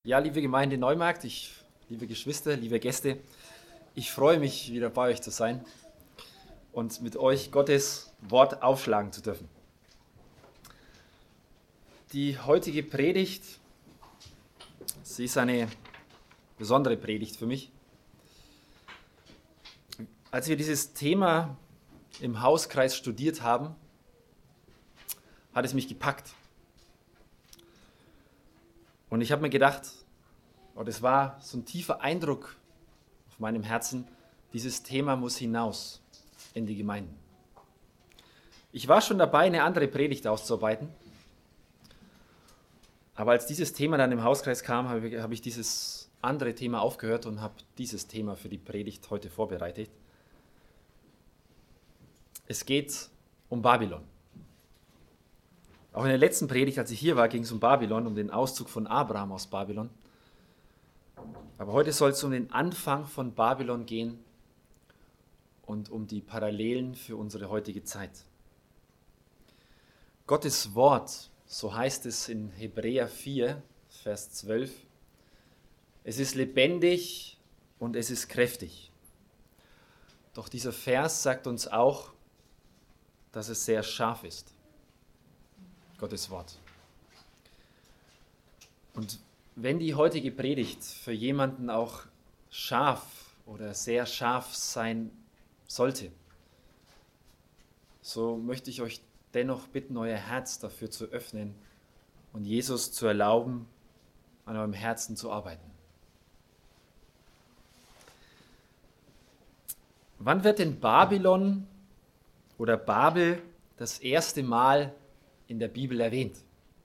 Ja, liebe Gemeinde Neumarkt, liebe Geschwister, liebe Gäste, ich freue mich, wieder bei euch zu sein und mit euch Gottes Wort aufschlagen zu dürfen. Die heutige Predigt, sie ist eine besondere Predigt für mich. Als wir dieses Thema im Hauskreis studiert haben, hat es mich gepackt. Und ich habe mir gedacht, es war so ein tiefer Eindruck auf meinem Herzen, dieses Thema muss hinaus in die Gemeinden. Ich war schon dabei, eine andere Predigt auszuarbeiten, aber als dieses Thema dann im Hauskreis kam, habe ich dieses andere Thema aufgehört und habe dieses Thema für die Predigt heute vorbereitet. Es geht um Babylon. Auch in der letzten Predigt, als ich hier war, ging es um Babylon, um den Auszug von Abraham aus Babylon. Aber heute soll es um den Anfang von Babylon gehen und um die Parallelen für unsere heutige Zeit. Gottes Wort, so heißt es in Hebräer 4, Vers 12, es ist lebendig und es ist kräftig. Doch dieser Vers sagt uns auch, dass es sehr scharf ist. Gottes Wort. Und wenn die heutige Predigt für jemanden auch scharf oder sehr scharf sein sollte, so möchte ich euch dennoch bitten, euer Herz dafür zu öffnen und Jesus zu erlauben, an eurem Herzen zu arbeiten. Wann wird denn Babylon oder Babel das erste Mal in der Bibel erwähnt?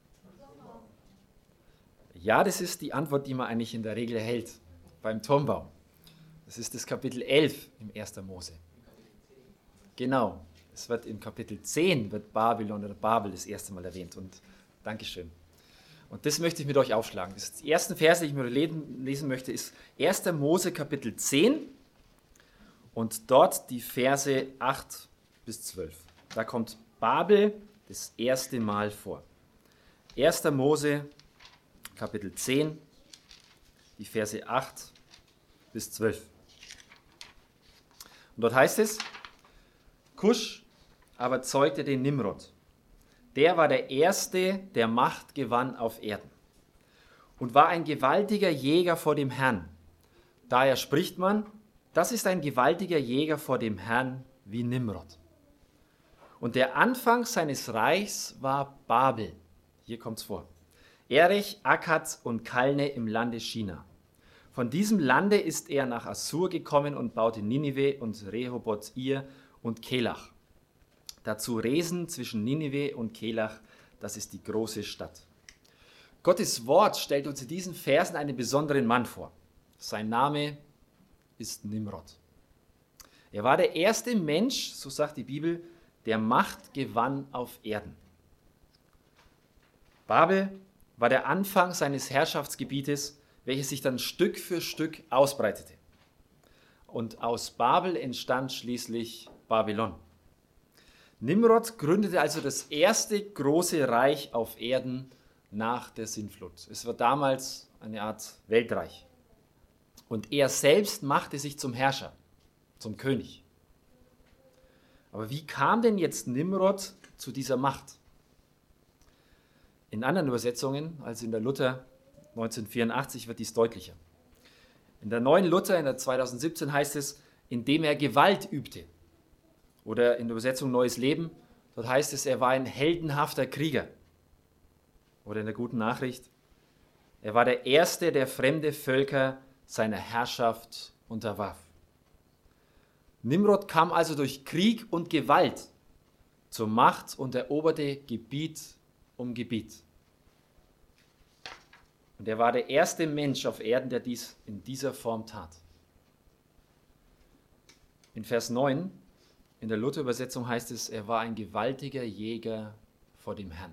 Ja, das ist die Antwort, die man eigentlich in der Regel erhält beim Turmbau. Das ist das Kapitel 11 im 1. Mose. Genau, es wird im Kapitel 10 wird Babylon oder Babel das erste Mal erwähnt. Und Dankeschön. Und das möchte ich mit euch aufschlagen. Die ersten Verse, die ich mir lesen möchte, ist 1. Mose Kapitel 10 und dort die Verse 8 bis 12. Da kommt Babel das erste Mal vor. 1. Mose Kapitel 10, die Verse 8 bis 12. Und dort heißt es, Kusch aber zeugte den Nimrod. Der war der Erste, der Macht gewann auf Erden und war ein gewaltiger Jäger vor dem Herrn. Daher spricht man, das ist ein gewaltiger Jäger vor dem Herrn wie Nimrod. Und der Anfang seines Reichs war Babel. Hier kommt es vor. Erech, Akkad und Kalne im Lande China. Von diesem Lande ist er nach Assur gekommen und baute Ninive und Rehoboth-Ir und Kelach. Dazu Resen zwischen Ninive und Kelach, das ist die große Stadt. Gottes Wort stellt uns in diesen Versen einen besonderen Mann vor. Sein Name ist Nimrod. Er war der erste Mensch, so sagt die Bibel, der Macht gewann auf Erden. Babel war der Anfang seines Herrschaftsgebietes, welches sich dann Stück für Stück ausbreitete. Und aus Babel entstand schließlich Babylon. Nimrod gründete also das erste große Reich auf Erden nach der Sintflut. Es war damals eine Art Weltreich. Und er selbst machte sich zum Herrscher, zum König. Aber wie kam denn jetzt Nimrod zu dieser Macht? In anderen Übersetzungen, als in der Luther 1984, wird dies deutlicher. In der neuen Luther, in der 2017, heißt es, indem er Gewalt übte. Oder in der Übersetzung Neues Leben, dort heißt es, er war ein heldenhafter Krieger. Oder in der Guten Nachricht, er war der Erste, der fremde Völker seiner Herrschaft unterwarf. Nimrod kam also durch Krieg und Gewalt zur Macht und eroberte Gebiet um Gebiet. Und er war der erste Mensch auf Erden, der dies in dieser Form tat. In Vers 9 in der Luther-Übersetzung heißt es, er war ein gewaltiger Jäger vor dem Herrn.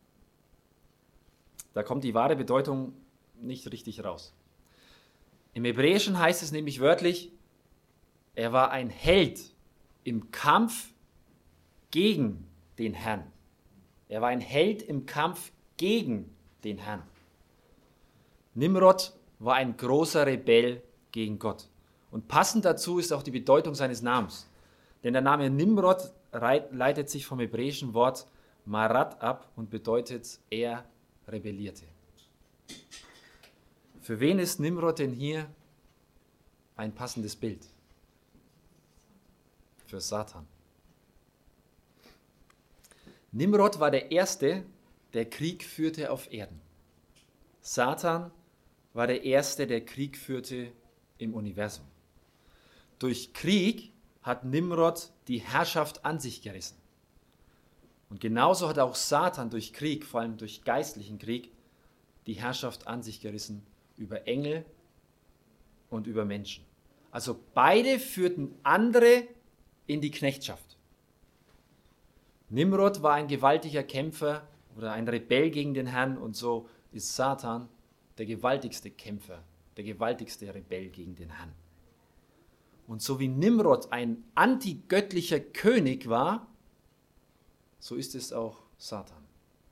Da kommt die wahre Bedeutung nicht richtig raus. Im Hebräischen heißt es nämlich wörtlich, er war ein Held im Kampf gegen den Herrn. Er war ein Held im Kampf gegen den Herrn. Nimrod war ein großer Rebell gegen Gott. Und passend dazu ist auch die Bedeutung seines Namens. Denn der Name Nimrod leitet sich vom hebräischen Wort Marat ab und bedeutet, er rebellierte. Für wen ist Nimrod denn hier ein passendes Bild? Für Satan. Nimrod war der Erste, der Krieg führte auf Erden. Satan war der Erste, der Krieg führte im Universum. Durch Krieg hat Nimrod die Herrschaft an sich gerissen. Und genauso hat auch Satan durch Krieg, vor allem durch geistlichen Krieg, die Herrschaft an sich gerissen über Engel und über Menschen. Also beide führten andere in die Knechtschaft. Nimrod war ein gewaltiger Kämpfer oder ein Rebell gegen den Herrn und so ist Satan der gewaltigste Kämpfer, der gewaltigste Rebell gegen den Herrn. Und so wie Nimrod ein antigöttlicher König war, so ist es auch Satan.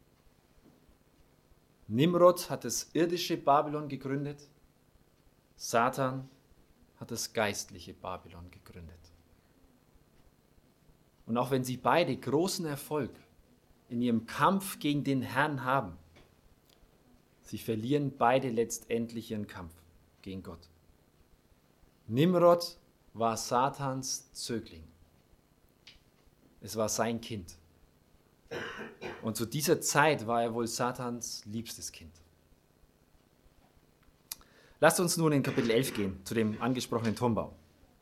Nimrod hat das irdische Babylon gegründet, Satan hat das geistliche Babylon gegründet. Und auch wenn sie beide großen Erfolg in ihrem Kampf gegen den Herrn haben, sie verlieren beide letztendlich ihren Kampf gegen Gott. Nimrod war Satans Zögling. Es war sein Kind. Und zu dieser Zeit war er wohl Satans liebstes Kind. Lasst uns nun in Kapitel 11 gehen, zu dem angesprochenen Turmbau.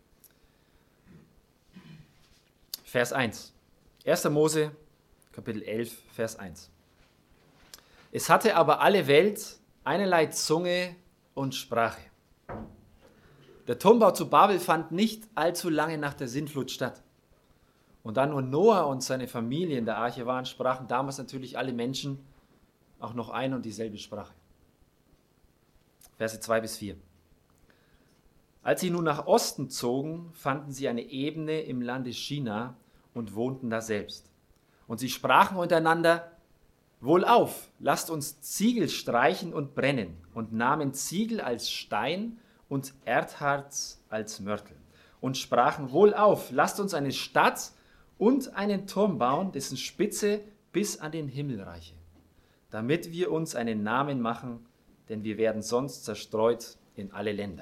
Vers 1. 1. Mose, Kapitel 11, Vers 1. Es hatte aber alle Welt einerlei Zunge und Sprache. Der Turmbau zu Babel fand nicht allzu lange nach der Sintflut statt. Und da nur Noah und seine Familie in der Arche waren, sprachen damals natürlich alle Menschen auch noch ein und dieselbe Sprache. Verse 2 bis 4. Als sie nun nach Osten zogen, fanden sie eine Ebene im Lande China und wohnten da selbst. Und sie sprachen untereinander: Wohlauf, lasst uns Ziegel streichen und brennen, und nahmen Ziegel als Stein und Erdharz als Mörtel. Und sprachen: Wohlauf, lasst uns eine Stadt und einen Turm bauen, dessen Spitze bis an den Himmel reiche, damit wir uns einen Namen machen, denn wir werden sonst zerstreut in alle Länder.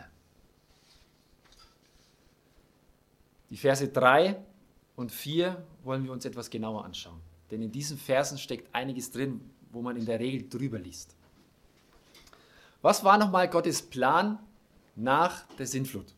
Die Verse 3 und 4 wollen wir uns etwas genauer anschauen. Denn in diesen Versen steckt einiges drin, wo man in der Regel drüber liest. Was war nochmal Gottes Plan nach der Sintflut?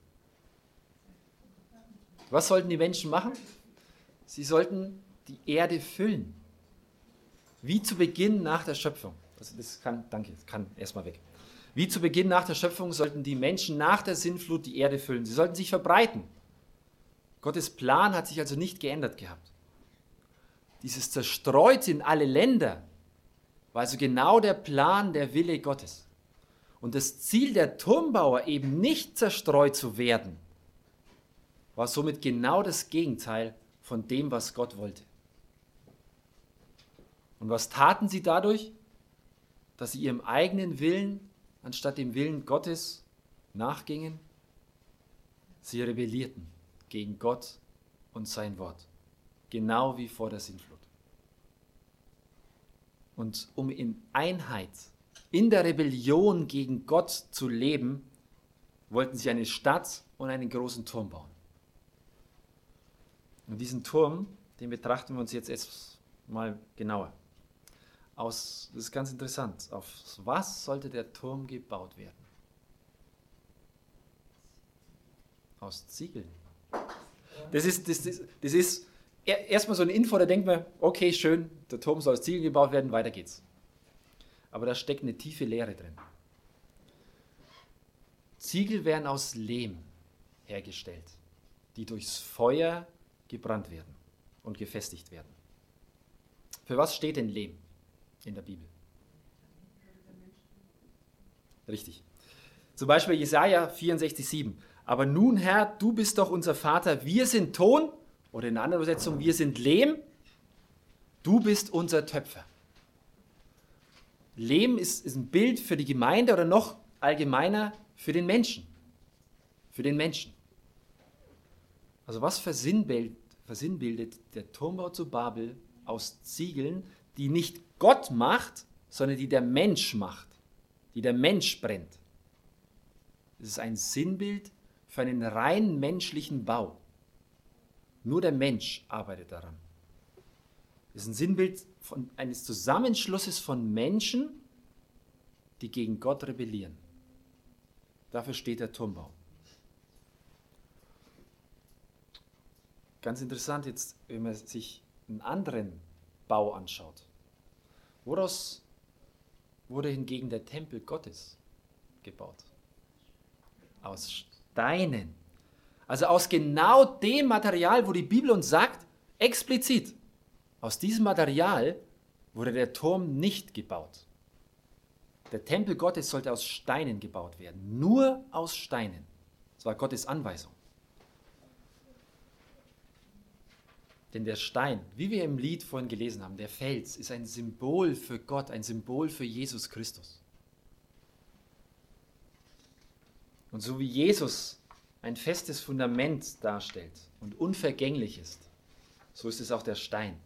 Was sollten die Menschen machen? Sie sollten die Erde füllen. Wie zu Beginn nach der Schöpfung. Das kann erstmal weg. Wie zu Beginn nach der Schöpfung sollten die Menschen nach der Sintflut die Erde füllen. Sie sollten sich verbreiten. Gottes Plan hat sich also nicht geändert gehabt. Dieses zerstreut in alle Länder war also genau der Plan, der Wille Gottes. Und das Ziel der Turmbauer, eben nicht zerstreut zu werden, war somit genau das Gegenteil von dem, was Gott wollte. Und was taten sie dadurch? Dass sie ihrem eigenen Willen anstatt dem Willen Gottes nachgingen? Sie rebellierten gegen Gott und sein Wort. Genau wie vor der Sintflut. Und um in Einheit, in der Rebellion gegen Gott zu leben, wollten sie eine Stadt und einen großen Turm bauen. Und diesen Turm, den betrachten wir uns jetzt mal genauer. Das ist ganz interessant. Auf was sollte der Turm gebaut werden? Aus Ziegeln. Das ist erstmal so eine Info, da denkt man, okay, schön, der Turm soll aus Ziegeln gebaut werden, weiter geht's. Aber da steckt eine tiefe Lehre drin. Ziegel werden aus Lehm hergestellt, die durchs Feuer gebrannt werden und gefestigt werden. Für was steht denn Lehm in der Bibel? Richtig. Zum Beispiel Jesaja 64,7. Aber nun, Herr, du bist doch unser Vater, wir sind Ton, oder in einer anderen Übersetzung, wir sind Lehm, du bist unser Töpfer. Lehm ist ein Bild für die Gemeinde oder noch allgemeiner für den Menschen. Für den Menschen. Also was versinnbildet der Turmbau zu Babel aus Ziegeln, die nicht Gott macht, sondern die der Mensch macht, die der Mensch brennt. Es ist ein Sinnbild für einen rein menschlichen Bau. Nur der Mensch arbeitet daran. Es ist ein Sinnbild eines Zusammenschlusses von Menschen, die gegen Gott rebellieren. Dafür steht der Turmbau. Ganz interessant jetzt, wenn man sich einen anderen Bau anschaut. Woraus wurde hingegen der Tempel Gottes gebaut? Aus Steinen. Also aus genau dem Material, wo die Bibel uns sagt, explizit, aus diesem Material wurde der Turm nicht gebaut. Der Tempel Gottes sollte aus Steinen gebaut werden. Nur aus Steinen. Das war Gottes Anweisung. Denn der Stein, wie wir im Lied vorhin gelesen haben, der Fels, ist ein Symbol für Gott, ein Symbol für Jesus Christus. Und so wie Jesus ein festes Fundament darstellt und unvergänglich ist, so ist es auch der Stein.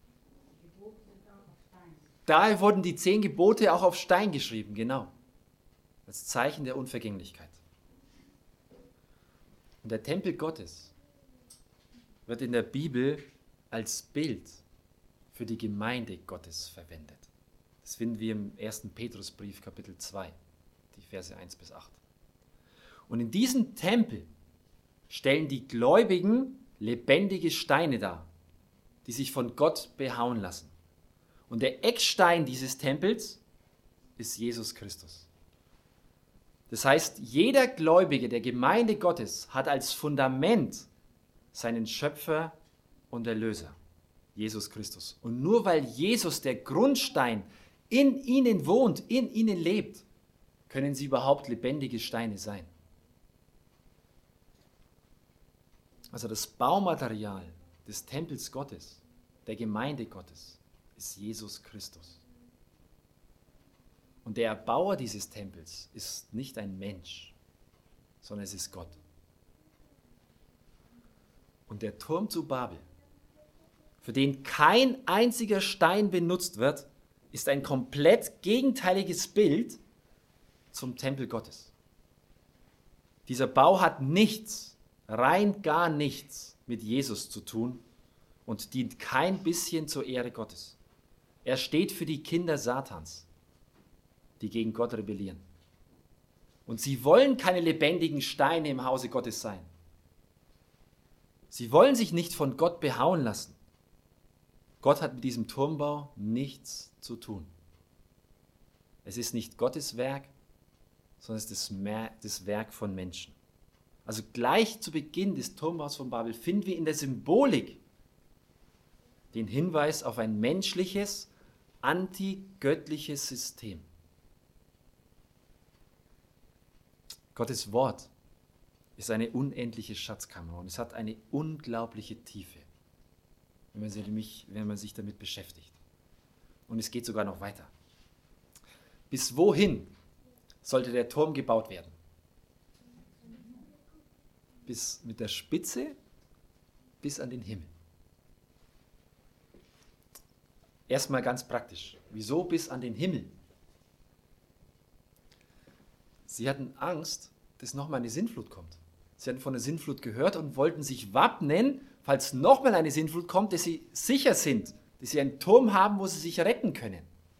Daher wurden die 10 Gebote auch auf Stein geschrieben, genau, als Zeichen der Unvergänglichkeit. Und der Tempel Gottes wird in der Bibel als Bild für die Gemeinde Gottes verwendet. Das finden wir im 1. Petrusbrief, Kapitel 2, die Verse 1 bis 8. Und in diesem Tempel stellen die Gläubigen lebendige Steine dar, die sich von Gott behauen lassen. Und der Eckstein dieses Tempels ist Jesus Christus. Das heißt, jeder Gläubige der Gemeinde Gottes hat als Fundament seinen Schöpfer und Erlöser, Jesus Christus. Und nur weil Jesus, der Grundstein, in ihnen wohnt, in ihnen lebt, können sie überhaupt lebendige Steine sein. Also das Baumaterial des Tempels Gottes, der Gemeinde Gottes, ist Jesus Christus. Und der Erbauer dieses Tempels ist nicht ein Mensch, sondern es ist Gott. Und der Turm zu Babel, für den kein einziger Stein benutzt wird, ist ein komplett gegenteiliges Bild zum Tempel Gottes. Dieser Bau hat nichts, rein gar nichts mit Jesus zu tun und dient kein bisschen zur Ehre Gottes. Er steht für die Kinder Satans, die gegen Gott rebellieren. Und sie wollen keine lebendigen Steine im Hause Gottes sein. Sie wollen sich nicht von Gott behauen lassen. Gott hat mit diesem Turmbau nichts zu tun. Es ist nicht Gottes Werk, sondern es ist das Werk von Menschen. Also gleich zu Beginn des Turmbaus von Babel finden wir in der Symbolik den Hinweis auf ein menschliches, antigöttliches System. Gottes Wort ist eine unendliche Schatzkammer und es hat eine unglaubliche Tiefe, wenn man sich damit beschäftigt. Und es geht sogar noch weiter. Bis wohin sollte der Turm gebaut werden? Bis mit der Spitze bis an den Himmel. Erstmal ganz praktisch. Wieso bis an den Himmel? Sie hatten Angst, dass nochmal eine Sintflut kommt. Sie hatten von der Sintflut gehört und wollten sich wappnen, falls nochmal eine Sintflut kommt, dass sie sicher sind, dass sie einen Turm haben, wo sie sich retten können.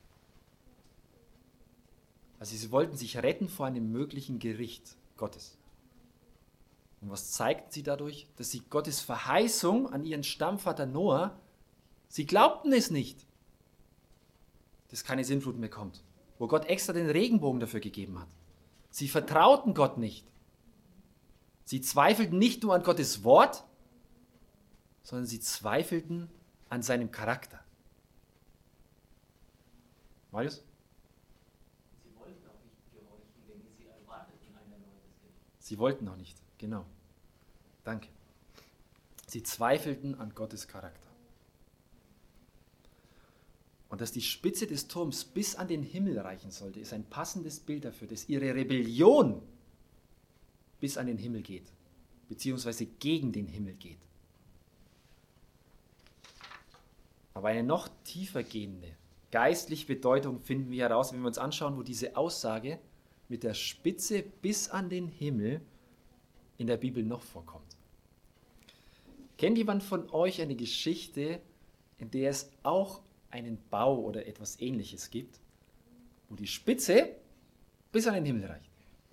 Also sie wollten sich retten vor einem möglichen Gericht Gottes. Und was zeigten sie dadurch? Dass sie Gottes Verheißung an ihren Stammvater Noah, sie glaubten es nicht, dass keine Sintflut mehr kommt, wo Gott extra den Regenbogen dafür gegeben hat. Sie vertrauten Gott nicht. Sie zweifelten nicht nur an Gottes Wort, sondern sie zweifelten an seinem Charakter. Marius? Sie wollten auch nicht gehorchen, denn sie erwarteten ein erneutes Gericht. Sie wollten noch nicht, genau. Danke. Sie zweifelten an Gottes Charakter. Und dass die Spitze des Turms bis an den Himmel reichen sollte, ist ein passendes Bild dafür, dass ihre Rebellion bis an den Himmel geht, beziehungsweise gegen den Himmel geht. Aber eine noch tiefer gehende geistliche Bedeutung finden wir heraus, wenn wir uns anschauen, wo diese Aussage mit der Spitze bis an den Himmel in der Bibel noch vorkommt. Kennt jemand von euch eine Geschichte, in der es auch einen Bau oder etwas Ähnliches gibt, wo die Spitze bis an den Himmel reicht?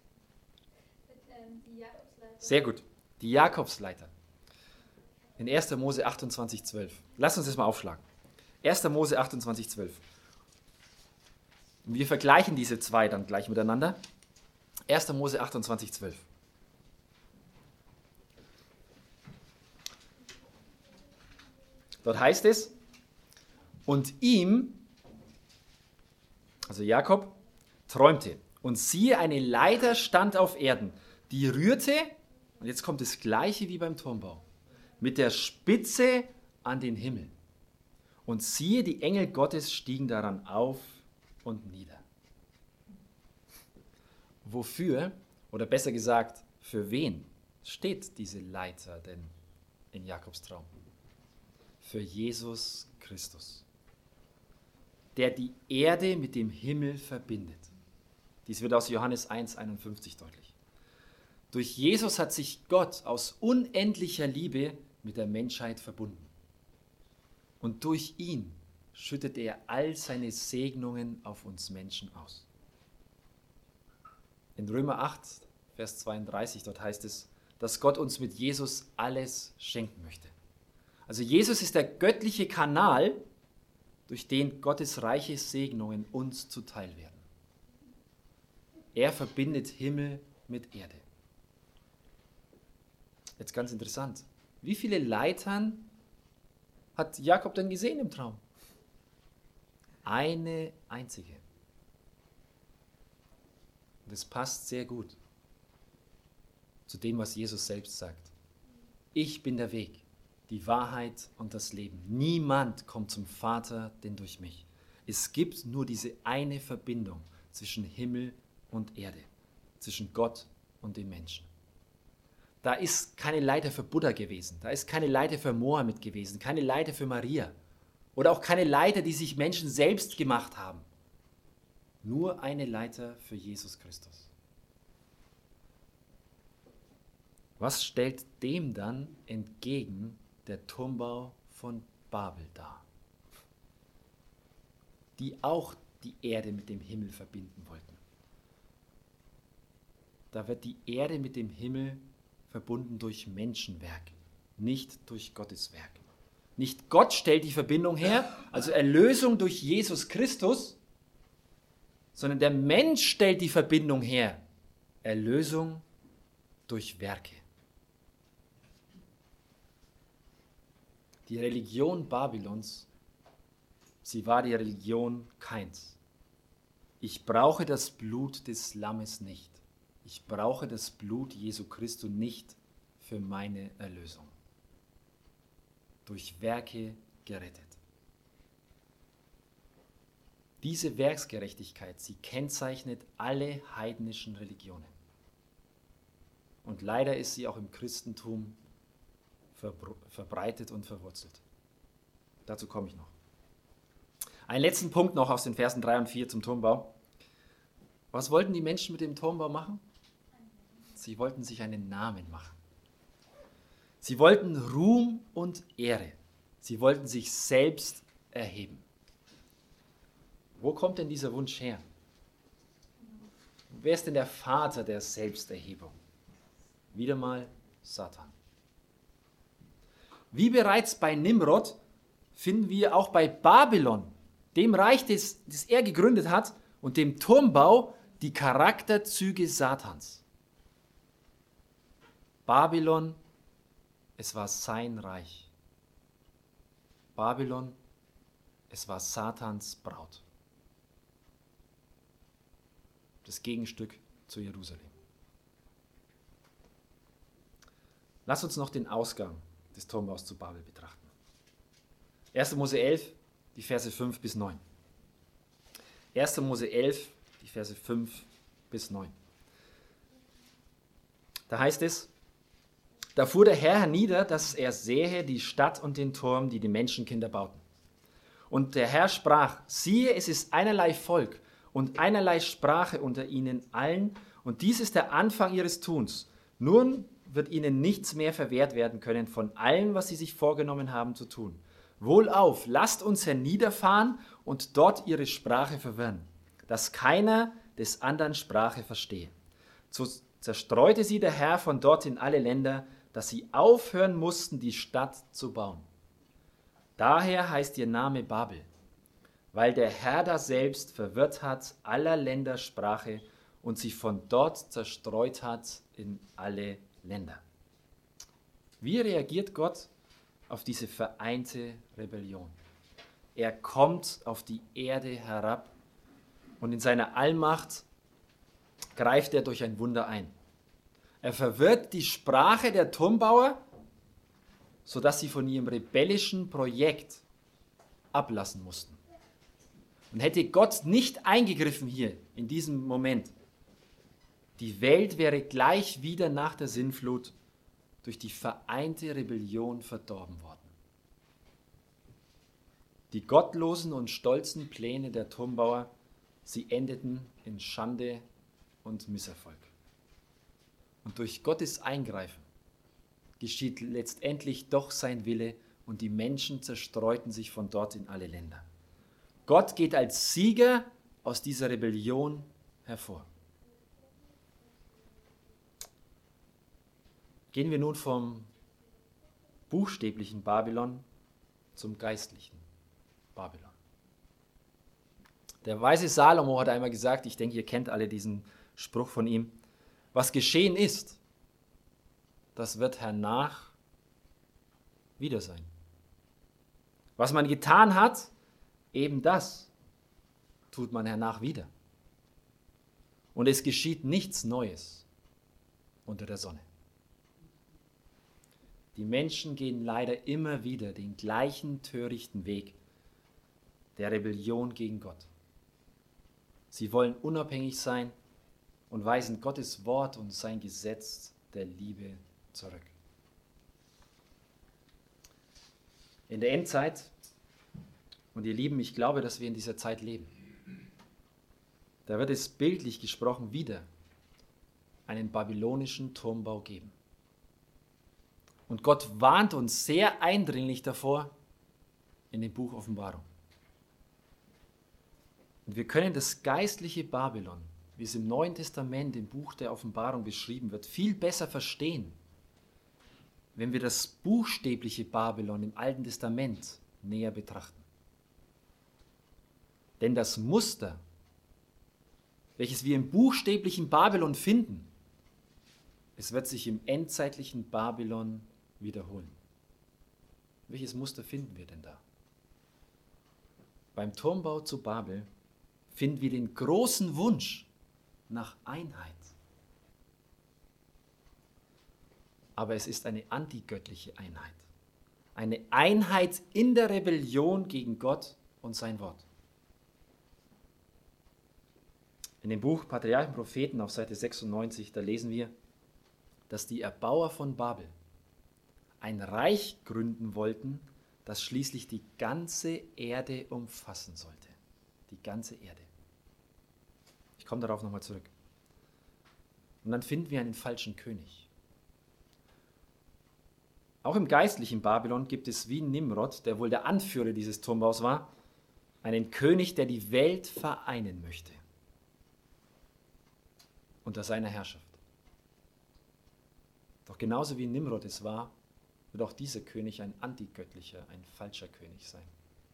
Die Jakobsleiter. Sehr gut. Die Jakobsleiter. In 1. Mose 28,12. Lass uns das mal aufschlagen. 1. Mose 28,12. Und wir vergleichen diese zwei dann gleich miteinander. 1. Mose 28,12. Dort heißt es, und ihm, also Jakob, träumte. Und siehe, eine Leiter stand auf Erden, die rührte, und jetzt kommt das Gleiche wie beim Turmbau, mit der Spitze an den Himmel. Und siehe, die Engel Gottes stiegen daran auf und nieder. Wofür, oder besser gesagt, für wen steht diese Leiter denn in Jakobs Traum? Für Jesus Christus, der die Erde mit dem Himmel verbindet. Dies wird aus Johannes 1,51 deutlich. Durch Jesus hat sich Gott aus unendlicher Liebe mit der Menschheit verbunden. Und durch ihn schüttet er all seine Segnungen auf uns Menschen aus. In Römer 8, Vers 32, dort heißt es, dass Gott uns mit Jesus alles schenken möchte. Also Jesus ist der göttliche Kanal, durch den Gottes reiche Segnungen uns zuteil werden. Er verbindet Himmel mit Erde. Jetzt ganz interessant. Wie viele Leitern hat Jakob denn gesehen im Traum? Eine einzige. Und das passt sehr gut zu dem, was Jesus selbst sagt. Ich bin der Weg, die Wahrheit und das Leben. Niemand kommt zum Vater, denn durch mich. Es gibt nur diese eine Verbindung zwischen Himmel und Erde, zwischen Gott und dem Menschen. Da ist keine Leiter für Buddha gewesen, da ist keine Leiter für Mohammed gewesen, keine Leiter für Maria oder auch keine Leiter, die sich Menschen selbst gemacht haben. Nur eine Leiter für Jesus Christus. Was stellt dem dann entgegen der Turmbau von Babel dar, die auch die Erde mit dem Himmel verbinden wollten? Da wird die Erde mit dem Himmel verbunden durch Menschenwerk, nicht durch Gottes Werk. Nicht Gott stellt die Verbindung her, also Erlösung durch Jesus Christus, sondern der Mensch stellt die Verbindung her, Erlösung durch Werke. Die Religion Babylons, sie war die Religion Kains. Ich brauche das Blut des Lammes nicht. Ich brauche das Blut Jesu Christi nicht für meine Erlösung. Durch Werke gerettet. Diese Werksgerechtigkeit, sie kennzeichnet alle heidnischen Religionen. Und leider ist sie auch im Christentum verbreitet und verwurzelt. Dazu komme ich noch. Einen letzten Punkt noch aus den Versen 3 und 4 zum Turmbau. Was wollten die Menschen mit dem Turmbau machen? Sie wollten sich einen Namen machen. Sie wollten Ruhm und Ehre. Sie wollten sich selbst erheben. Wo kommt denn dieser Wunsch her? Wer ist denn der Vater der Selbsterhebung? Wieder mal Satan. Wie bereits bei Nimrod finden wir auch bei Babylon, dem Reich, das er gegründet hat, und dem Turmbau die Charakterzüge Satans. Babylon, es war sein Reich. Babylon, es war Satans Braut. Das Gegenstück zu Jerusalem. Lass uns noch den Ausgang des Turmbaus zu Babel betrachten. 1. Mose 11, die Verse 5 bis 9. 1. Mose 11, die Verse 5 bis 9. Da heißt es: Da fuhr der Herr hernieder, dass er sähe die Stadt und den Turm, die die Menschenkinder bauten. Und der Herr sprach: Siehe, es ist einerlei Volk und einerlei Sprache unter ihnen allen, und dies ist der Anfang ihres Tuns. Nun wird ihnen nichts mehr verwehrt werden können von allem, was sie sich vorgenommen haben zu tun. Wohlauf, lasst uns herniederfahren und dort ihre Sprache verwirren, dass keiner des anderen Sprache verstehe. So zerstreute sie der Herr von dort in alle Länder, dass sie aufhören mussten, die Stadt zu bauen. Daher heißt ihr Name Babel, weil der Herr daselbst verwirrt hat aller Länder Sprache und sie von dort zerstreut hat in alle Länder. Wie reagiert Gott auf diese vereinte Rebellion? Er kommt auf die Erde herab und in seiner Allmacht greift er durch ein Wunder ein. Er verwirrt die Sprache der Turmbauer, sodass sie von ihrem rebellischen Projekt ablassen mussten. Und hätte Gott nicht eingegriffen hier in diesem Moment, die Welt wäre gleich wieder nach der Sintflut durch die vereinte Rebellion verdorben worden. Die gottlosen und stolzen Pläne der Turmbauer, sie endeten in Schande und Misserfolg. Und durch Gottes Eingreifen geschieht letztendlich doch sein Wille und die Menschen zerstreuten sich von dort in alle Länder. Gott geht als Sieger aus dieser Rebellion hervor. Gehen wir nun vom buchstäblichen Babylon zum geistlichen Babylon. Der weise Salomo hat einmal gesagt, ich denke, ihr kennt alle diesen Spruch von ihm: Was geschehen ist, das wird hernach wieder sein. Was man getan hat, eben das tut man hernach wieder. Und es geschieht nichts Neues unter der Sonne. Die Menschen gehen leider immer wieder den gleichen törichten Weg der Rebellion gegen Gott. Sie wollen unabhängig sein und weisen Gottes Wort und sein Gesetz der Liebe zurück. In der Endzeit, und ihr Lieben, ich glaube, dass wir in dieser Zeit leben, da wird es bildlich gesprochen wieder einen babylonischen Turmbau geben. Und Gott warnt uns sehr eindringlich davor in dem Buch Offenbarung. Und wir können das geistliche Babylon, wie es im Neuen Testament im Buch der Offenbarung beschrieben wird, viel besser verstehen, wenn wir das buchstäbliche Babylon im Alten Testament näher betrachten. Denn das Muster, welches wir im buchstäblichen Babylon finden, es wird sich im endzeitlichen Babylon wiederholen. Welches Muster finden wir denn da? Beim Turmbau zu Babel finden wir den großen Wunsch nach Einheit. Aber es ist eine antigöttliche Einheit. Eine Einheit in der Rebellion gegen Gott und sein Wort. In dem Buch Patriarchen und Propheten auf Seite 96, da lesen wir, dass die Erbauer von Babel ein Reich gründen wollten, das schließlich die ganze Erde umfassen sollte. Die ganze Erde. Ich komme darauf nochmal zurück. Und dann finden wir einen falschen König. Auch im geistlichen Babylon gibt es wie Nimrod, der wohl der Anführer dieses Turmbaus war, einen König, der die Welt vereinen möchte unter seiner Herrschaft. Doch genauso wie Nimrod es war, wird auch dieser König ein antigöttlicher, ein falscher König sein.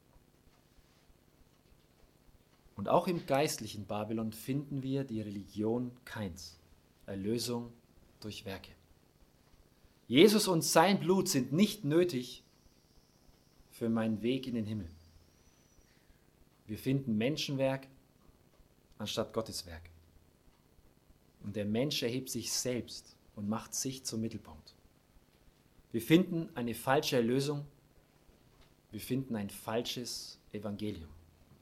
Und auch im geistlichen Babylon finden wir die Religion Kains, Erlösung durch Werke. Jesus und sein Blut sind nicht nötig für meinen Weg in den Himmel. Wir finden Menschenwerk anstatt Gottes Werk. Und der Mensch erhebt sich selbst und macht sich zum Mittelpunkt. Wir finden eine falsche Erlösung, wir finden ein falsches Evangelium.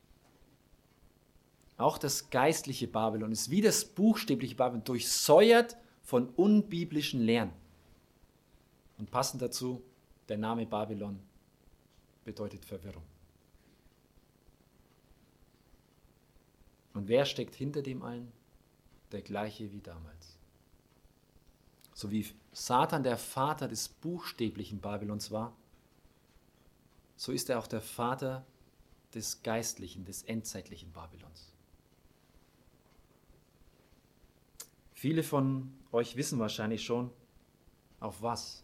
Auch das geistliche Babylon ist wie das buchstäbliche Babylon durchsäuert von unbiblischen Lehren. Und passend dazu, der Name Babylon bedeutet Verwirrung. Und wer steckt hinter dem allen? Der gleiche wie damals. So wie Satan der Vater des buchstäblichen Babylons war, so ist er auch der Vater des geistlichen, des endzeitlichen Babylons. Viele von euch wissen wahrscheinlich schon, auf was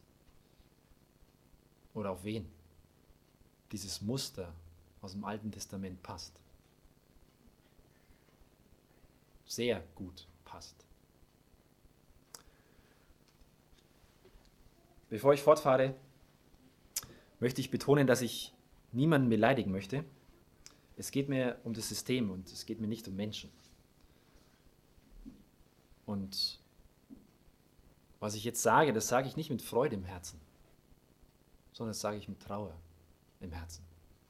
oder auf wen dieses Muster aus dem Alten Testament passt. Sehr gut passt. Bevor ich fortfahre, möchte ich betonen, dass ich niemanden beleidigen möchte. Es geht mir um das System und es geht mir nicht um Menschen. Und was ich jetzt sage, das sage ich nicht mit Freude im Herzen, sondern das sage ich mit Trauer im Herzen.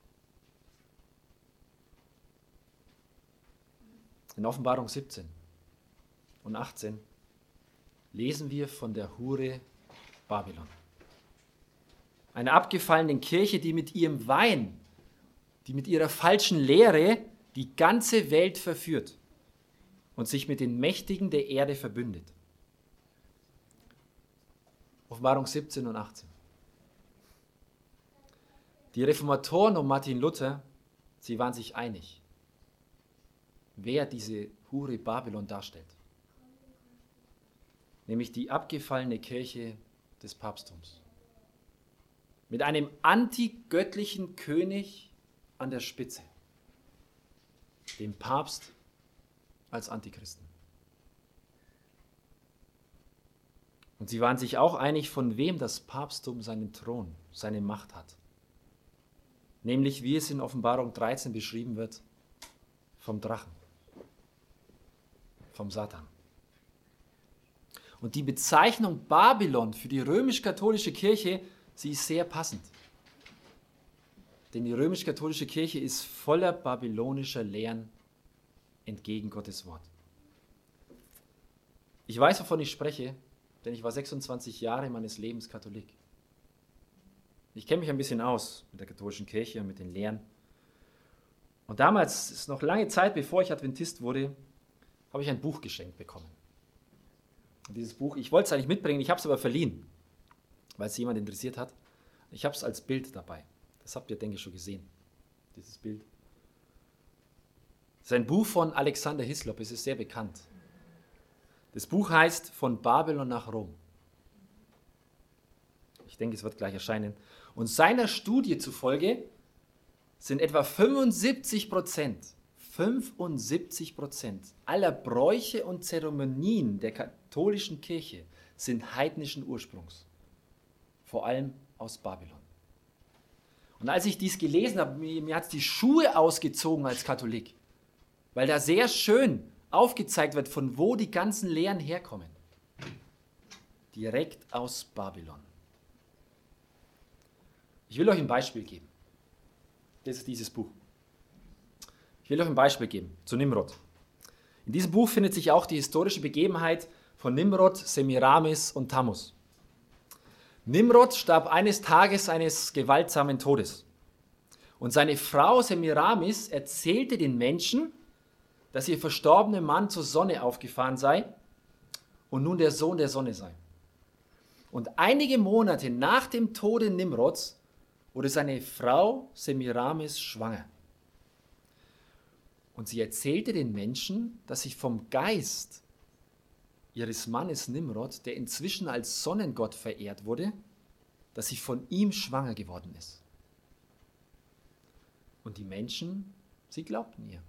In Offenbarung 17 und 18 lesen wir von der Hure Babylon. Einer abgefallenen Kirche, die mit ihrem Wein, die mit ihrer falschen Lehre die ganze Welt verführt und sich mit den Mächtigen der Erde verbündet. Offenbarung 17 und 18. Die Reformatoren um Martin Luther, sie waren sich einig, wer diese Hure Babylon darstellt. Nämlich die abgefallene Kirche des Papsttums. Mit einem antigöttlichen König an der Spitze, dem Papst als Antichristen. Und sie waren sich auch einig, von wem das Papsttum seinen Thron, seine Macht hat. Nämlich, wie es in Offenbarung 13 beschrieben wird, vom Drachen, vom Satan. Und die Bezeichnung Babylon für die römisch-katholische Kirche, sie ist sehr passend. Denn die römisch-katholische Kirche ist voller babylonischer Lehren entgegen Gottes Wort. Ich weiß, wovon ich spreche, denn ich war 26 Jahre meines Lebens Katholik. Ich kenne mich ein bisschen aus mit der katholischen Kirche und mit den Lehren. Und damals, ist noch lange Zeit, bevor ich Adventist wurde, habe ich ein Buch geschenkt bekommen. Und dieses Buch, ich wollte es eigentlich mitbringen, ich habe es aber verliehen, weil es jemand interessiert hat. Ich habe es als Bild dabei. Das habt ihr, denke ich, schon gesehen, dieses Bild. Es ist ein Buch von Alexander Hislop, es ist sehr bekannt. Das Buch heißt Von Babylon nach Rom. Ich denke, es wird gleich erscheinen. Und seiner Studie zufolge sind etwa 75% aller Bräuche und Zeremonien der katholischen Kirche sind heidnischen Ursprungs. Vor allem aus Babylon. Und als ich dies gelesen habe, mir hat es die Schuhe ausgezogen als Katholik, weil da sehr schön aufgezeigt wird, von wo die ganzen Lehren herkommen. Direkt aus Babylon. Ich will euch ein Beispiel geben. Das ist dieses Buch. Ich will euch ein Beispiel geben zu Nimrod. In diesem Buch findet sich auch die historische Begebenheit von Nimrod, Semiramis und Tammuz. Nimrod starb eines Tages eines gewaltsamen Todes. Und seine Frau Semiramis erzählte den Menschen, dass ihr verstorbener Mann zur Sonne aufgefahren sei und nun der Sohn der Sonne sei. Und einige Monate nach dem Tode Nimrods wurde seine Frau Semiramis schwanger. Und sie erzählte den Menschen, dass sich vom Geist ihres Mannes Nimrod, der inzwischen als Sonnengott verehrt wurde, dass sie von ihm schwanger geworden ist. Und die Menschen, sie glaubten ihr.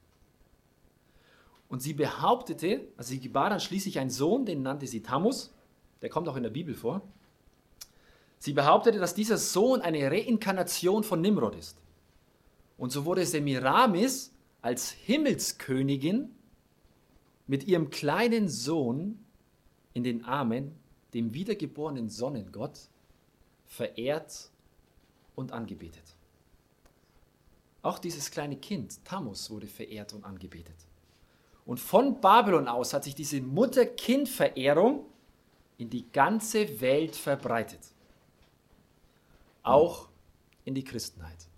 Und sie behauptete, also sie gebar dann schließlich einen Sohn, den nannte sie Tammuz, der kommt auch in der Bibel vor. Sie behauptete, dass dieser Sohn eine Reinkarnation von Nimrod ist. Und so wurde Semiramis als Himmelskönigin mit ihrem kleinen Sohn in den Armen, dem wiedergeborenen Sonnengott, verehrt und angebetet. Auch dieses kleine Kind, Tammuz, wurde verehrt und angebetet. Und von Babylon aus hat sich diese Mutter-Kind-Verehrung in die ganze Welt verbreitet. Auch in die Christenheit.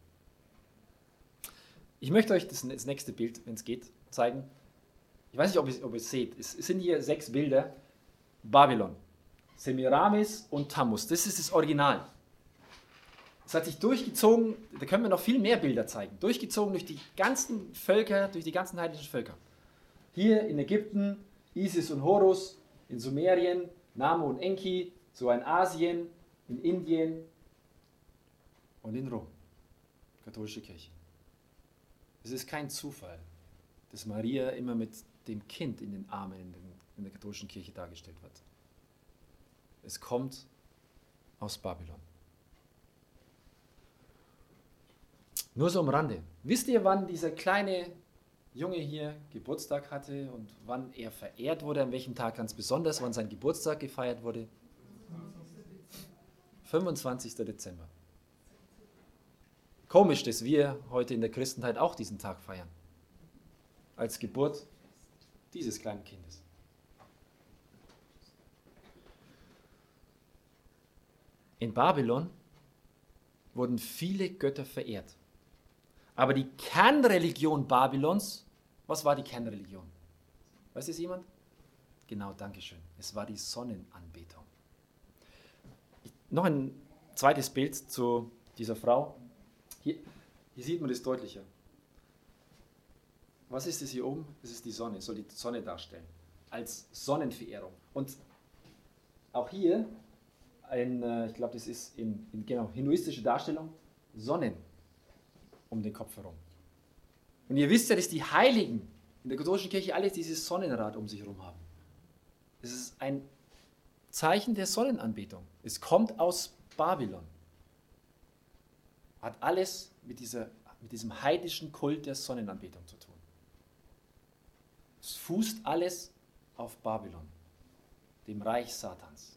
Ich möchte euch das nächste Bild, wenn es geht, zeigen. Ich weiß nicht, ob ihr es seht. Es sind hier 6 Bilder. Babylon, Semiramis und Tammuz. Das ist das Original. Es hat sich durchgezogen, da können wir noch viel mehr Bilder zeigen, durchgezogen durch die ganzen Völker, durch die ganzen heidnischen Völker. Hier in Ägypten, Isis und Horus, in Sumerien, Namo und Enki, so in Asien, in Indien und in Rom, katholische Kirche. Es ist kein Zufall, dass Maria immer mit dem Kind in den Armen in der katholischen Kirche dargestellt wird. Es kommt aus Babylon. Nur so am Rande. Wisst ihr, wann dieser kleine Junge hier Geburtstag hatte und wann er verehrt wurde, an welchem Tag ganz besonders, wann sein Geburtstag gefeiert wurde? 25. Dezember. Komisch, dass wir heute in der Christenheit auch diesen Tag feiern. Als Geburt dieses kleinen Kindes. In Babylon wurden viele Götter verehrt. Aber die Kernreligion Babylons, was war die Kernreligion? Weiß es jemand? Genau, dankeschön. Es war die Sonnenanbetung. Noch ein zweites Bild zu dieser Frau. Hier sieht man das deutlicher. Was ist das hier oben? Das ist die Sonne, soll die Sonne darstellen. Als Sonnenverehrung. Und auch hier, ich glaube, das ist genau, hinduistische Darstellung, Sonnen um den Kopf herum. Und ihr wisst ja, dass die Heiligen in der katholischen Kirche alle dieses Sonnenrad um sich herum haben. Das ist ein Zeichen der Sonnenanbetung. Es kommt aus Babylon. Hat alles mit diesem heidnischen Kult der Sonnenanbetung zu tun. Es fußt alles auf Babylon, dem Reich Satans.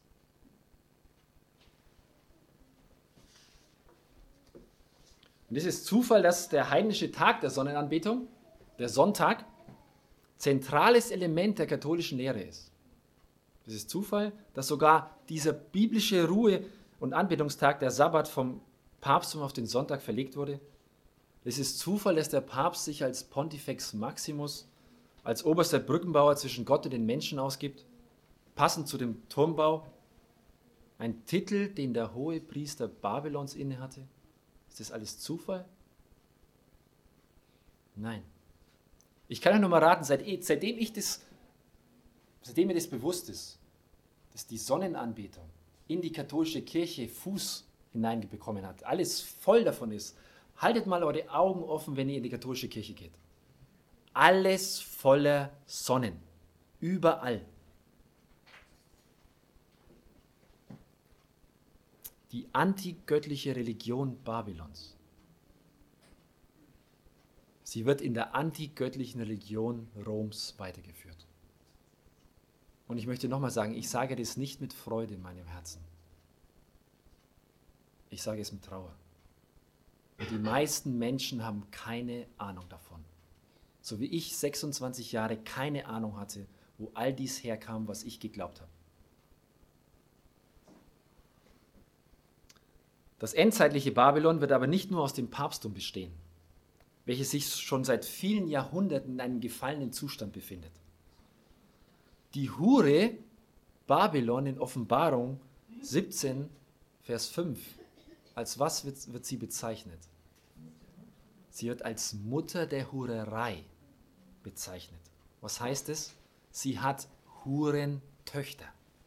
Und es ist Zufall, dass der heidnische Tag der Sonnenanbetung, der Sonntag, zentrales Element der katholischen Lehre ist. Es ist Zufall, dass sogar dieser biblische Ruhe- und Anbetungstag, der Sabbat, vom Papsttum auf den Sonntag verlegt wurde. Es ist Zufall, dass der Papst sich als Pontifex Maximus, als oberster Brückenbauer zwischen Gott und den Menschen ausgibt, passend zu dem Turmbau, ein Titel, den der Hohepriester Babylons innehatte. Ist das alles Zufall? Nein. Ich kann euch nur mal raten, seitdem mir das bewusst ist, dass die Sonnenanbetung in die katholische Kirche Fuß hineinbekommen hat, alles voll davon ist, haltet mal eure Augen offen, wenn ihr in die katholische Kirche geht. Alles voller Sonnen. Überall. Die antigöttliche Religion Babylons. Sie wird in der antigöttlichen Religion Roms weitergeführt. Und ich möchte nochmal sagen, ich sage das nicht mit Freude in meinem Herzen. Ich sage es mit Trauer. Und die meisten Menschen haben keine Ahnung davon. So wie ich 26 Jahre keine Ahnung hatte, wo all dies herkam, was ich geglaubt habe. Das endzeitliche Babylon wird aber nicht nur aus dem Papsttum bestehen, welches sich schon seit vielen Jahrhunderten in einem gefallenen Zustand befindet. Die Hure Babylon in Offenbarung 17, Vers 5, als was wird sie bezeichnet? Sie wird als Mutter der Hurerei bezeichnet. Was heißt es? Sie hat Hurentöchter.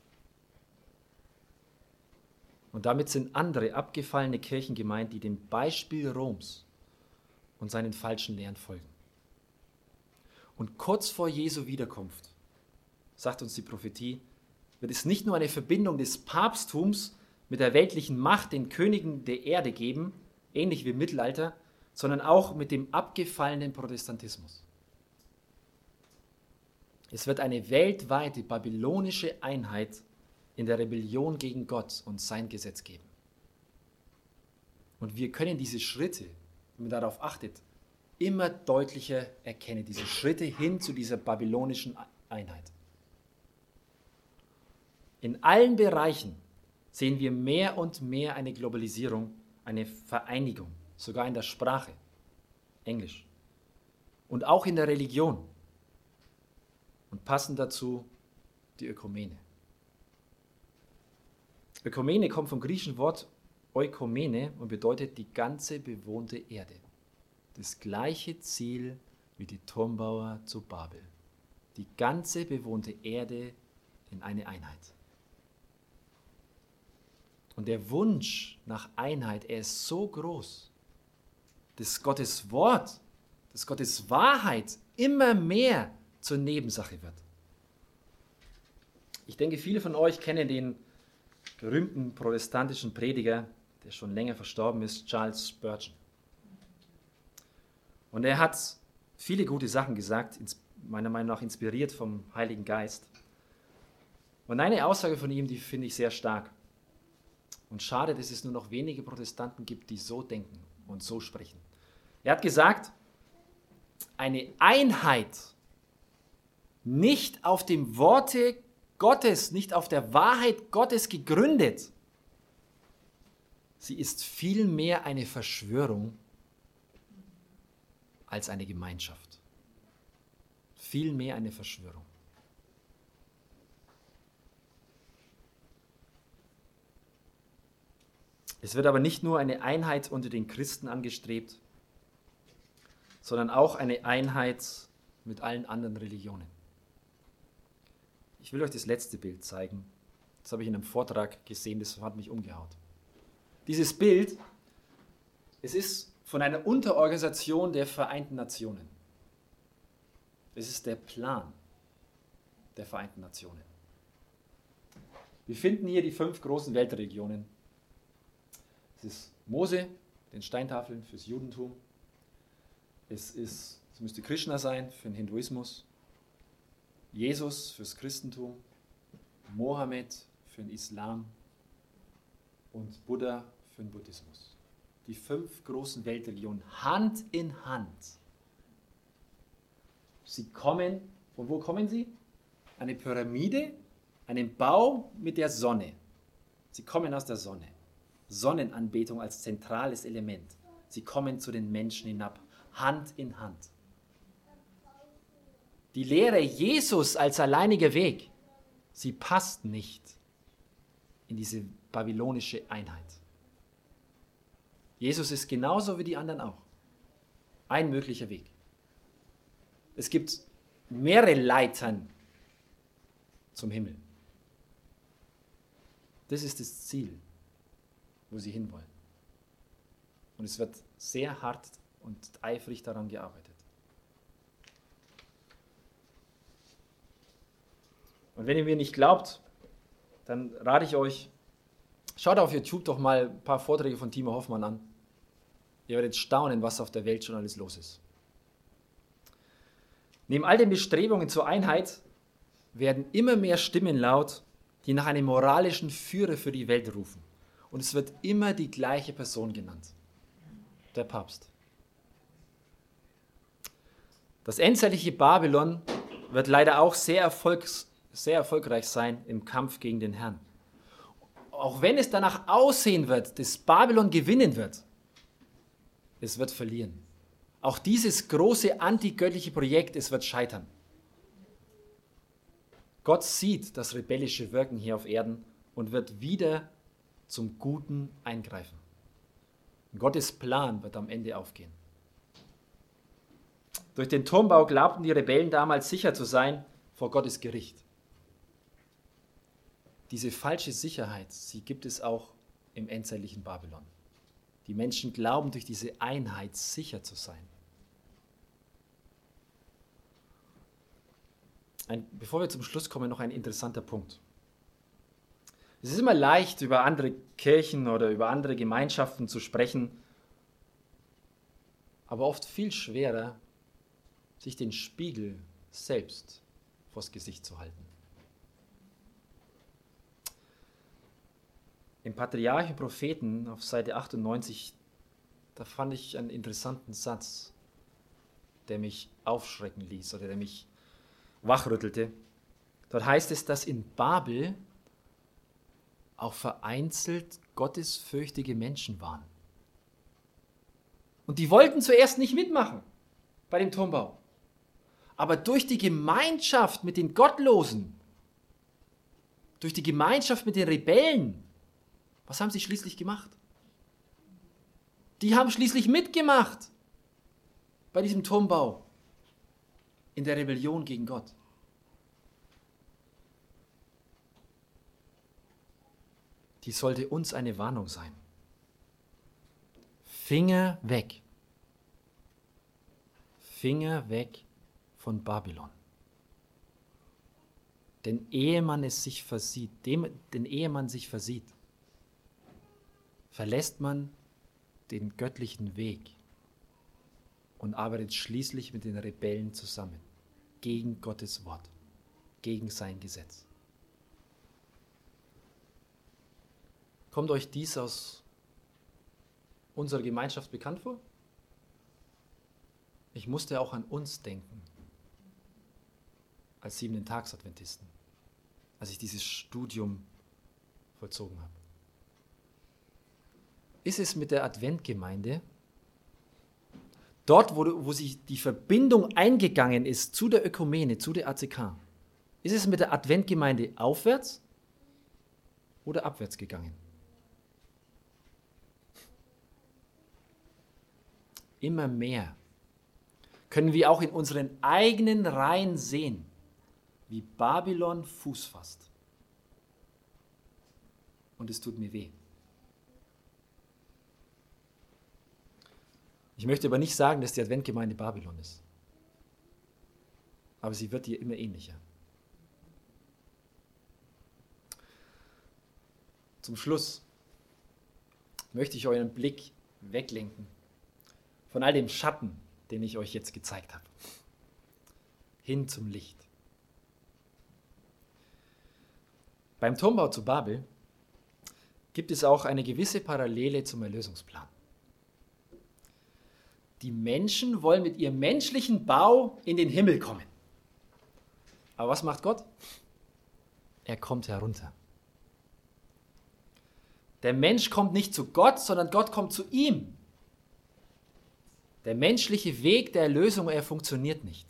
Und damit sind andere abgefallene Kirchen gemeint, die dem Beispiel Roms und seinen falschen Lehren folgen. Und kurz vor Jesu Wiederkunft, sagt uns die Prophetie, wird es nicht nur eine Verbindung des Papsttums mit der weltlichen Macht, den Königen der Erde geben, ähnlich wie im Mittelalter, sondern auch mit dem abgefallenen Protestantismus. Es wird eine weltweite babylonische Einheit in der Rebellion gegen Gott und sein Gesetz geben. Und wir können diese Schritte, wenn man darauf achtet, immer deutlicher erkenne, diese Schritte hin zu dieser babylonischen Einheit. In allen Bereichen sehen wir mehr und mehr eine Globalisierung, eine Vereinigung, sogar in der Sprache, Englisch, und auch in der Religion. Und passend dazu die Ökumene. Ökumene kommt vom griechischen Wort Oikomene und bedeutet die ganze bewohnte Erde. Das gleiche Ziel wie die Turmbauer zu Babel. Die ganze bewohnte Erde in eine Einheit. Und der Wunsch nach Einheit, er ist so groß, dass Gottes Wort, dass Gottes Wahrheit immer mehr zur Nebensache wird. Ich denke, viele von euch kennen den berühmten protestantischen Prediger, der schon länger verstorben ist, Charles Spurgeon. Und er hat viele gute Sachen gesagt, meiner Meinung nach inspiriert vom Heiligen Geist. Und eine Aussage von ihm, die finde ich sehr stark. Und schade, dass es nur noch wenige Protestanten gibt, die so denken und so sprechen. Er hat gesagt, eine Einheit nicht auf dem Worte Gottes, nicht auf der Wahrheit Gottes gegründet. Sie ist vielmehr eine Verschwörung als eine Gemeinschaft. Vielmehr eine Verschwörung. Es wird aber nicht nur eine Einheit unter den Christen angestrebt, sondern auch eine Einheit mit allen anderen Religionen. Ich will euch das letzte Bild zeigen. Das habe ich in einem Vortrag gesehen, das hat mich umgehaut. Dieses Bild, es ist von einer Unterorganisation der Vereinten Nationen. Es ist der Plan der Vereinten Nationen. Wir finden hier die 5 großen Weltreligionen. Es ist Mose, den Steintafeln fürs Judentum. Es müsste Krishna sein für den Hinduismus. Jesus fürs Christentum. Mohammed für den Islam. Und Buddha für den Buddhismus. Die 5 großen Weltreligionen, Hand in Hand. Sie kommen, von wo kommen sie? Eine Pyramide, einen Bau mit der Sonne. Sie kommen aus der Sonne. Sonnenanbetung als zentrales Element. Sie kommen zu den Menschen hinab, Hand in Hand. Die Lehre Jesus als alleiniger Weg, sie passt nicht in diese babylonische Einheit. Jesus ist genauso wie die anderen auch. Ein möglicher Weg. Es gibt mehrere Leitern zum Himmel. Das ist das Ziel, wo sie hinwollen. Und es wird sehr hart und eifrig daran gearbeitet. Und wenn ihr mir nicht glaubt, dann rate ich euch, schaut auf YouTube doch mal ein paar Vorträge von Timo Hoffmann an. Ihr werdet staunen, was auf der Welt schon alles los ist. Neben all den Bestrebungen zur Einheit werden immer mehr Stimmen laut, die nach einem moralischen Führer für die Welt rufen. Und es wird immer die gleiche Person genannt, der Papst. Das endzeitliche Babylon wird leider auch sehr erfolgreich sein im Kampf gegen den Herrn. Auch wenn es danach aussehen wird, dass Babylon gewinnen wird, es wird verlieren. Auch dieses große antigöttliche Projekt, es wird scheitern. Gott sieht das rebellische Wirken hier auf Erden und wird wieder zum Guten eingreifen. Und Gottes Plan wird am Ende aufgehen. Durch den Turmbau glaubten die Rebellen damals sicher zu sein vor Gottes Gericht. Diese falsche Sicherheit, sie gibt es auch im endzeitlichen Babylon. Die Menschen glauben, durch diese Einheit sicher zu sein. Bevor wir zum Schluss kommen, noch ein interessanter Punkt. Es ist immer leicht, über andere Kirchen oder über andere Gemeinschaften zu sprechen, aber oft viel schwerer, sich den Spiegel selbst vors Gesicht zu halten. Im Patriarch und Propheten auf Seite 98, da fand ich einen interessanten Satz. der mich aufschrecken ließ oder der mich wachrüttelte. Dort heißt es, dass in Babel auch vereinzelt gottesfürchtige Menschen waren. Und die wollten zuerst nicht mitmachen bei dem Turmbau. Aber durch die Gemeinschaft mit den Gottlosen, durch die Gemeinschaft mit den Rebellen, was haben sie schließlich gemacht? Die haben schließlich mitgemacht bei diesem Turmbau in der Rebellion gegen Gott. Die sollte uns eine Warnung sein. Finger weg. Finger weg von Babylon. Denn ehe man sich versieht, verlässt man den göttlichen Weg und arbeitet schließlich mit den Rebellen zusammen, gegen Gottes Wort, gegen sein Gesetz. Kommt euch dies aus unserer Gemeinschaft bekannt vor? Ich musste auch an uns denken, als 7-Tags-Adventisten, als ich dieses Studium vollzogen habe. Ist es mit der Adventgemeinde, dort, wo sich die Verbindung eingegangen ist zu der Ökumene, zu der ACK, ist es mit der Adventgemeinde aufwärts oder abwärts gegangen? Immer mehr können wir auch in unseren eigenen Reihen sehen, wie Babylon Fuß fasst. Und es tut mir weh. Ich möchte aber nicht sagen, dass die Adventgemeinde Babylon ist. Aber sie wird ihr immer ähnlicher. Zum Schluss möchte ich euren Blick weglenken von all dem Schatten, den ich euch jetzt gezeigt habe, hin zum Licht. Beim Turmbau zu Babel gibt es auch eine gewisse Parallele zum Erlösungsplan. Die Menschen wollen mit ihrem menschlichen Bau in den Himmel kommen. Aber was macht Gott? Er kommt herunter. Der Mensch kommt nicht zu Gott, sondern Gott kommt zu ihm. Der menschliche Weg der Erlösung, er funktioniert nicht.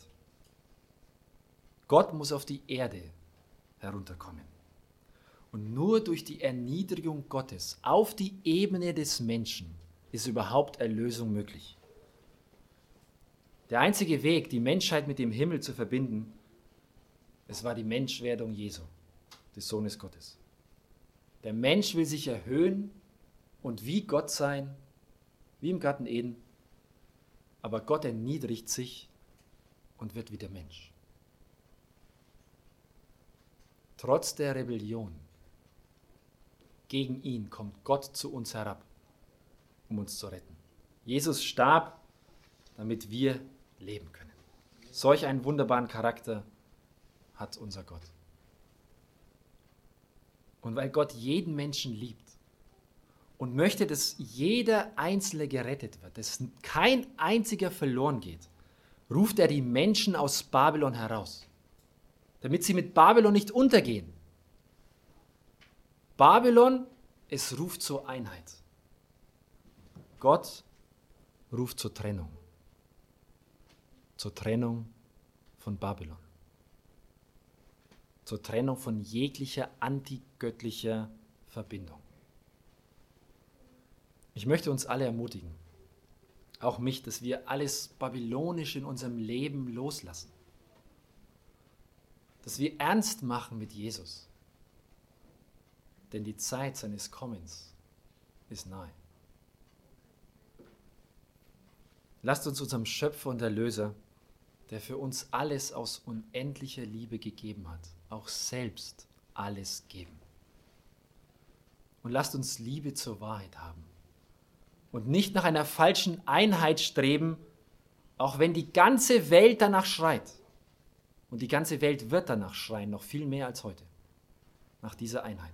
Gott muss auf die Erde herunterkommen. Und nur durch die Erniedrigung Gottes auf die Ebene des Menschen ist überhaupt Erlösung möglich. Der einzige Weg, die Menschheit mit dem Himmel zu verbinden, es war die Menschwerdung Jesu, des Sohnes Gottes. Der Mensch will sich erhöhen und wie Gott sein, wie im Garten Eden, aber Gott erniedrigt sich und wird wieder Mensch. Trotz der Rebellion gegen ihn kommt Gott zu uns herab, um uns zu retten. Jesus starb, damit wir leben können. Solch einen wunderbaren Charakter hat unser Gott. Und weil Gott jeden Menschen liebt und möchte, dass jeder Einzelne gerettet wird, dass kein einziger verloren geht, ruft er die Menschen aus Babylon heraus, damit sie mit Babylon nicht untergehen. Babylon, es ruft zur Einheit. Gott ruft zur Trennung von Babylon, zur Trennung von jeglicher antigöttlicher Verbindung. Ich möchte uns alle ermutigen, auch mich, dass wir alles Babylonische in unserem Leben loslassen, dass wir ernst machen mit Jesus, denn die Zeit seines Kommens ist nahe. Lasst uns unserem Schöpfer und Erlöser, der für uns alles aus unendlicher Liebe gegeben hat, auch selbst alles geben. Und lasst uns Liebe zur Wahrheit haben und nicht nach einer falschen Einheit streben, auch wenn die ganze Welt danach schreit. Und die ganze Welt wird danach schreien, noch viel mehr als heute, nach dieser Einheit.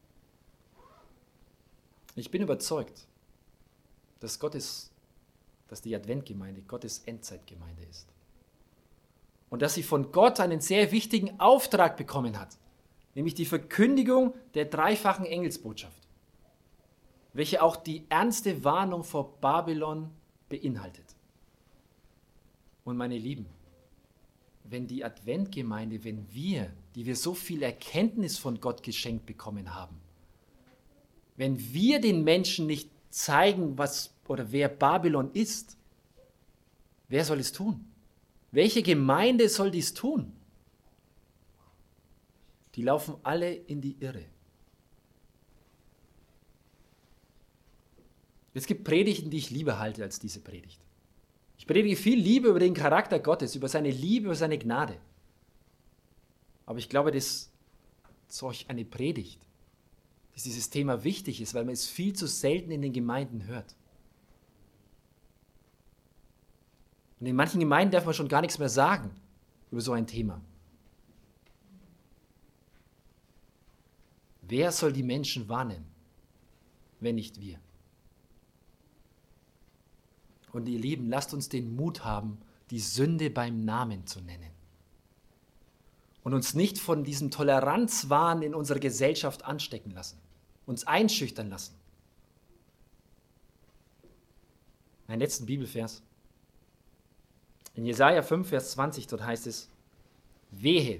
Ich bin überzeugt, dass dass die Adventgemeinde Gottes Endzeitgemeinde ist. Und dass sie von Gott einen sehr wichtigen Auftrag bekommen hat, nämlich die Verkündigung der dreifachen Engelsbotschaft, welche auch die ernste Warnung vor Babylon beinhaltet. Und meine Lieben, wenn die Adventgemeinde, wenn wir, die wir so viel Erkenntnis von Gott geschenkt bekommen haben, wenn wir den Menschen nicht zeigen, was oder wer Babylon ist, wer soll es tun? Welche Gemeinde soll dies tun? Die laufen alle in die Irre. Es gibt Predigten, die ich lieber halte als diese Predigt. Ich predige viel Liebe über den Charakter Gottes, über seine Liebe, über seine Gnade. Aber ich glaube, dass solch eine Predigt, dass dieses Thema wichtig ist, weil man es viel zu selten in den Gemeinden hört. Und in manchen Gemeinden darf man schon gar nichts mehr sagen über so ein Thema. Wer soll die Menschen warnen, wenn nicht wir? Und ihr Lieben, lasst uns den Mut haben, die Sünde beim Namen zu nennen. Und uns nicht von diesem Toleranzwahn in unserer Gesellschaft anstecken lassen, uns einschüchtern lassen. Einen letzten Bibelvers. In Jesaja 5, Vers 20, dort heißt es, wehe.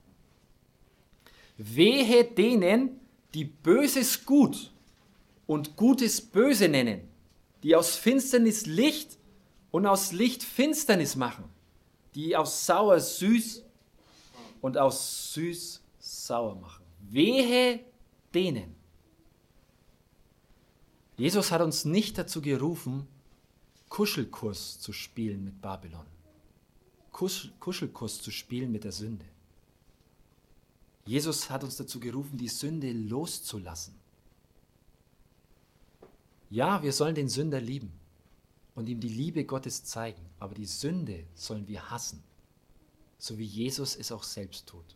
Wehe denen, die Böses gut und Gutes böse nennen, die aus Finsternis Licht und aus Licht Finsternis machen, die aus sauer süß und aus süß sauer machen. Wehe denen. Jesus hat uns nicht dazu gerufen, Kuschelkurs zu spielen mit Babylon. Kuschelkurs zu spielen mit der Sünde. Jesus hat uns dazu gerufen, die Sünde loszulassen. Ja, wir sollen den Sünder lieben und ihm die Liebe Gottes zeigen, aber die Sünde sollen wir hassen, so wie Jesus es auch selbst tut.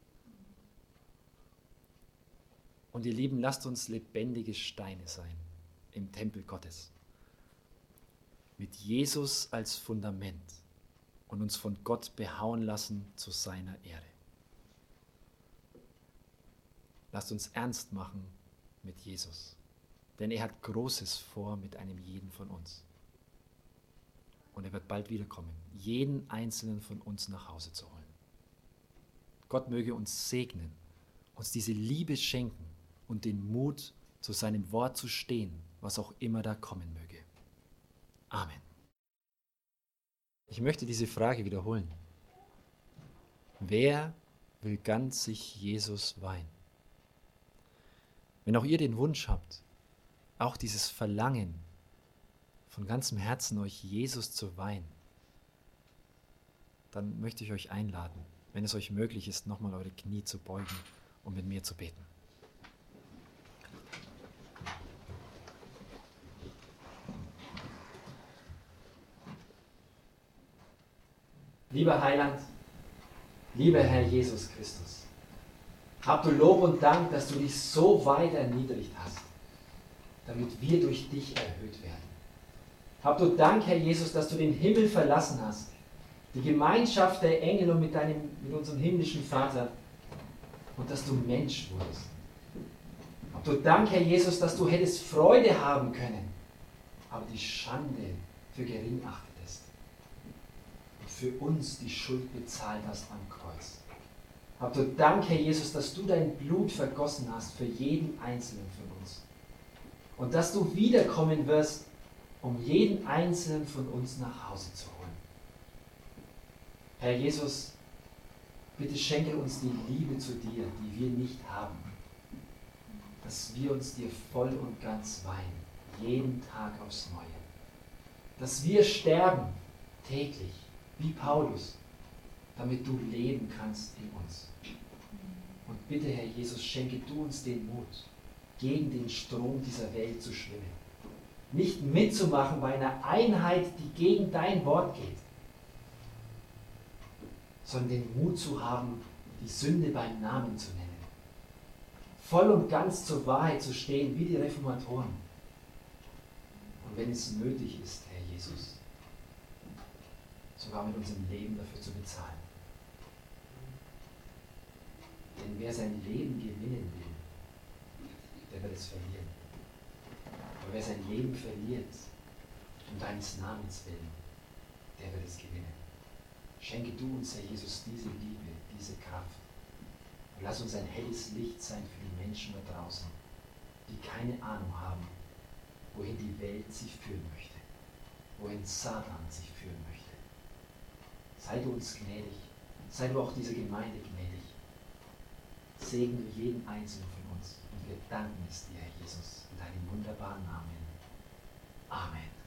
Und ihr Lieben, lasst uns lebendige Steine sein im Tempel Gottes, mit Jesus als Fundament und uns von Gott behauen lassen zu seiner Ehre. Lasst uns ernst machen mit Jesus, denn er hat Großes vor mit einem jeden von uns. Und er wird bald wiederkommen, jeden einzelnen von uns nach Hause zu holen. Gott möge uns segnen, uns diese Liebe schenken und den Mut, zu seinem Wort zu stehen, was auch immer da kommen möge. Amen. Ich möchte diese Frage wiederholen. Wer will ganz sich Jesus weihen? Wenn auch ihr den Wunsch habt, auch dieses Verlangen, von ganzem Herzen euch Jesus zu weihen, dann möchte ich euch einladen, wenn es euch möglich ist, nochmal eure Knie zu beugen und mit mir zu beten. Lieber Heiland, lieber Herr Jesus Christus, hab du Lob und Dank, dass du dich so weit erniedrigt hast, damit wir durch dich erhöht werden. Hab du Dank, Herr Jesus, dass du den Himmel verlassen hast, die Gemeinschaft der Engel und mit unserem himmlischen Vater, und dass du Mensch wurdest. Hab du Dank, Herr Jesus, dass du hättest Freude haben können, aber die Schande für gering achtetest und für uns die Schuld bezahlt hast am Kreuz. Hab du Dank, Herr Jesus, dass du dein Blut vergossen hast für jeden Einzelnen von uns. Und dass du wiederkommen wirst, um jeden Einzelnen von uns nach Hause zu holen. Herr Jesus, bitte schenke uns die Liebe zu dir, die wir nicht haben. Dass wir uns dir voll und ganz weihen, jeden Tag aufs Neue. Dass wir sterben täglich, wie Paulus, damit du leben kannst in uns. Und bitte, Herr Jesus, schenke du uns den Mut, gegen den Strom dieser Welt zu schwimmen. Nicht mitzumachen bei einer Einheit, die gegen dein Wort geht, sondern den Mut zu haben, die Sünde beim Namen zu nennen. Voll und ganz zur Wahrheit zu stehen, wie die Reformatoren. Und wenn es nötig ist, Herr Jesus, sogar mit unserem Leben dafür zu bezahlen. Denn wer sein Leben gewinnen will, der wird es verlieren. Aber wer sein Leben verliert, um deines Namens willen, der wird es gewinnen. Schenke du uns, Herr Jesus, diese Liebe, diese Kraft. Und lass uns ein helles Licht sein für die Menschen da draußen, die keine Ahnung haben, wohin die Welt sie führen möchte, wohin Satan sie führen möchte. Sei du uns gnädig, sei du auch dieser Gemeinde gnädig. Segne jeden Einzelnen von uns und wir danken es dir, Herr Jesus, in deinem wunderbaren Namen. Amen.